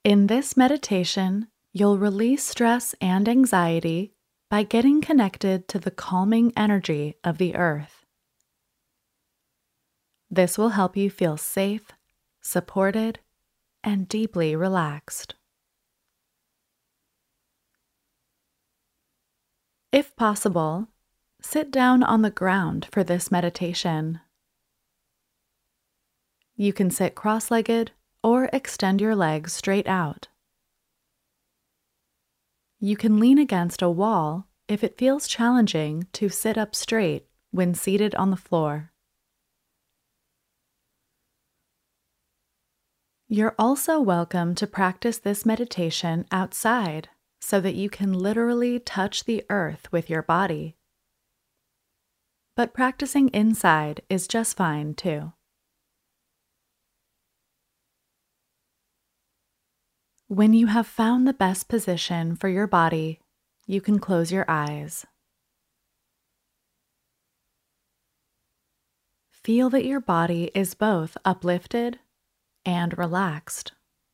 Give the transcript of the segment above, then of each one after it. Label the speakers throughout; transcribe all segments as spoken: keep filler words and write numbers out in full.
Speaker 1: In this meditation, you'll release stress and anxiety by getting connected to the calming energy of the earth. This will help you feel safe, supported, and deeply relaxed. If possible, sit down on the ground for this meditation. You can sit cross-legged or extend your legs straight out. You can lean against a wall if it feels challenging to sit up straight when seated on the floor. You're also welcome to practice this meditation outside so that you can literally touch the earth with your body. But practicing inside is just fine too. When you have found the best position for your body, you can close your eyes. Feel that your body is both uplifted and relaxed.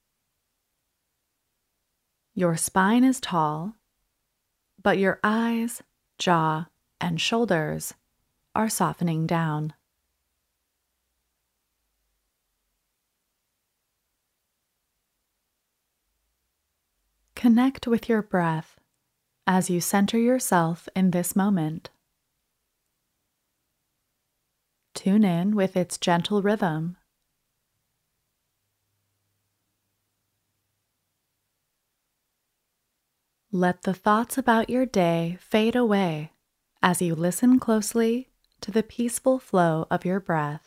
Speaker 1: Your spine is tall, but your eyes, jaw, and shoulders are softening down. Connect with your breath as you center yourself in this moment. Tune in with its gentle rhythm. Let the thoughts about your day fade away as you listen closely to the peaceful flow of your breath.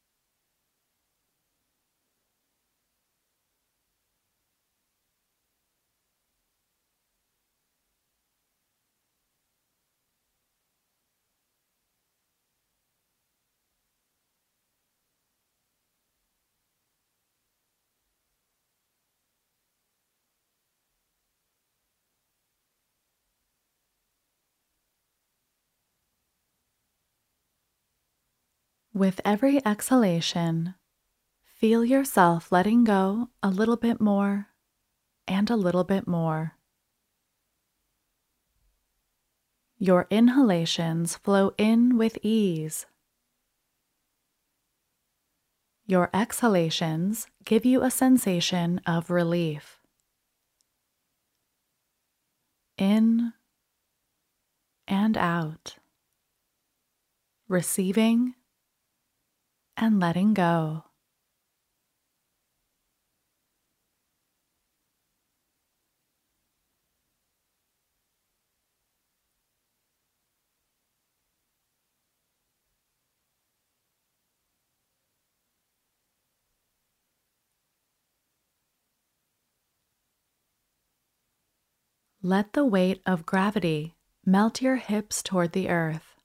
Speaker 1: With every exhalation, feel yourself letting go a little bit more and a little bit more. Your inhalations flow in with ease. Your exhalations give you a sensation of relief. In and out, receiving and letting go. Let the weight of gravity melt your hips toward the earth.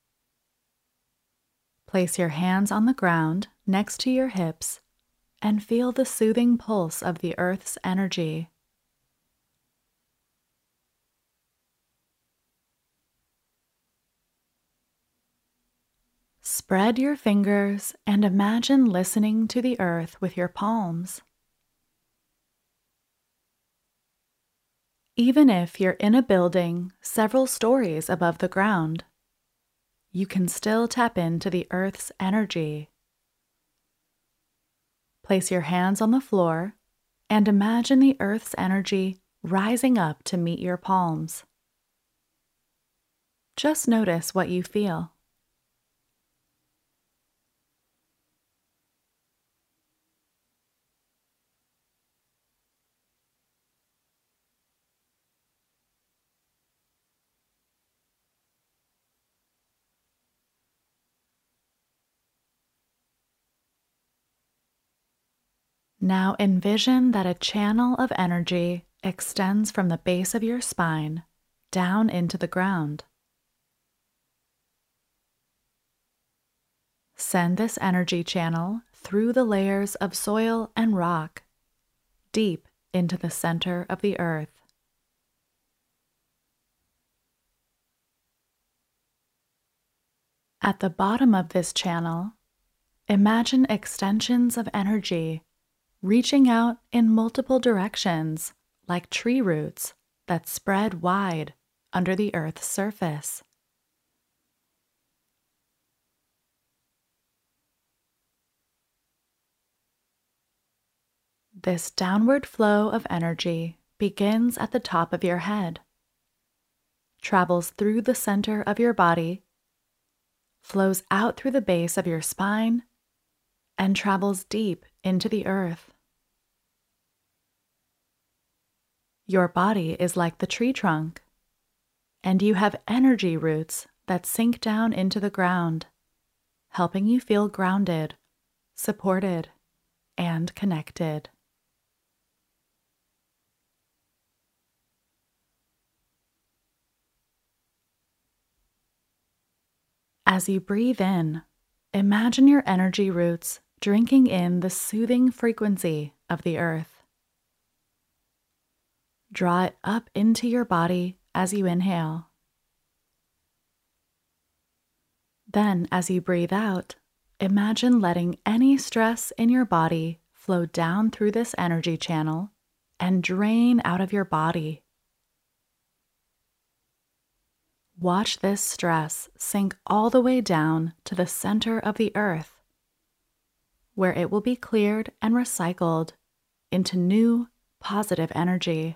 Speaker 1: Place your hands on the ground next to your hips and feel the soothing pulse of the earth's energy. Spread your fingers and imagine listening to the earth with your palms. Even if you're in a building several stories above the ground, you can still tap into the earth's energy. Place your hands on the floor and imagine the earth's energy rising up to meet your palms. Just notice what you feel. Now envision that a channel of energy extends from the base of your spine down into the ground. Send this energy channel through the layers of soil and rock, deep into the center of the earth. At the bottom of this channel, imagine extensions of energy reaching out in multiple directions like tree roots that spread wide under the Earth's surface. This downward flow of energy begins at the top of your head, travels through the center of your body, flows out through the base of your spine, and travels deep into the earth. Your body is like the tree trunk, and you have energy roots that sink down into the ground, helping you feel grounded, supported, and connected. As you breathe in, imagine your energy roots drinking in the soothing frequency of the earth. Draw it up into your body as you inhale. Then, as you breathe out, imagine letting any stress in your body flow down through this energy channel and drain out of your body. Watch this stress sink all the way down to the center of the earth, where it will be cleared and recycled into new, positive energy.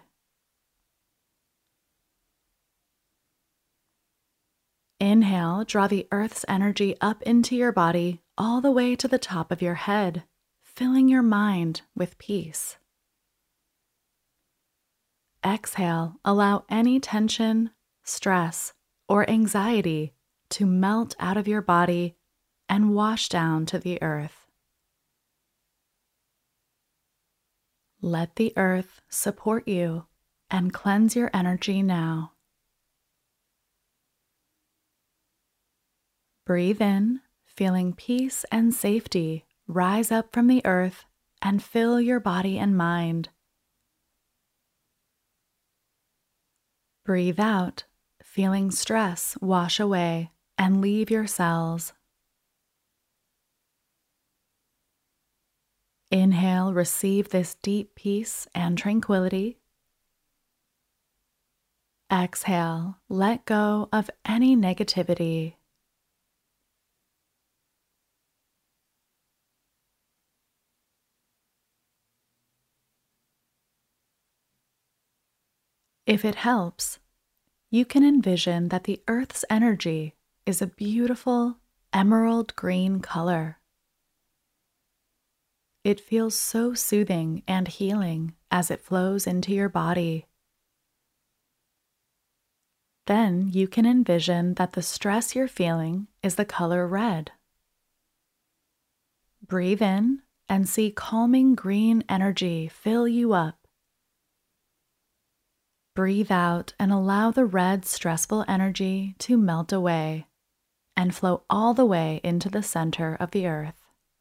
Speaker 1: Inhale, draw the earth's energy up into your body all the way to the top of your head, filling your mind with peace. Exhale, allow any tension, stress, or anxiety to melt out of your body and wash down to the earth. Let the earth support you and cleanse your energy now. Breathe in, feeling peace and safety rise up from the earth and fill your body and mind. Breathe out, feeling stress wash away and leave your cells. Inhale, receive this deep peace and tranquility. Exhale, let go of any negativity. If it helps, you can envision that the earth's energy is a beautiful emerald green color. It feels so soothing and healing as it flows into your body. Then you can envision that the stress you're feeling is the color red. Breathe in and see calming green energy fill you up. Breathe out and allow the red, stressful energy to melt away and flow all the way into the center of the earth.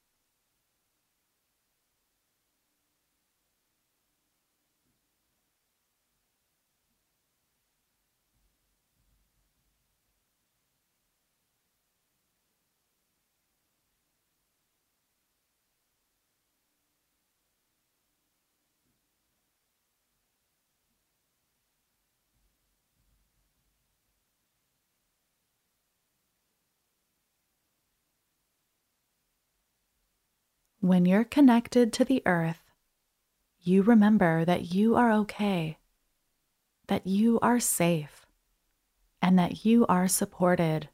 Speaker 1: When you're connected to the earth, you remember that you are okay, that you are safe, and that you are supported.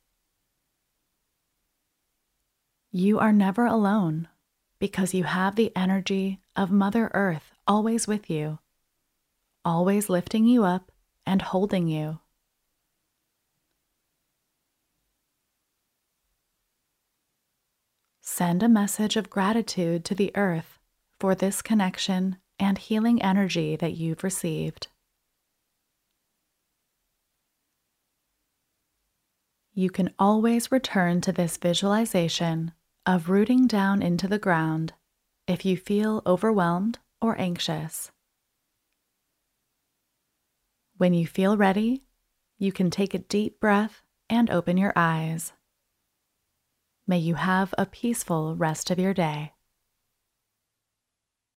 Speaker 1: You are never alone because you have the energy of Mother Earth always with you, always lifting you up and holding you. Send a message of gratitude to the earth for this connection and healing energy that you've received. You can always return to this visualization of rooting down into the ground if you feel overwhelmed or anxious. When you feel ready, you can take a deep breath and open your eyes. May you have a peaceful rest of your day.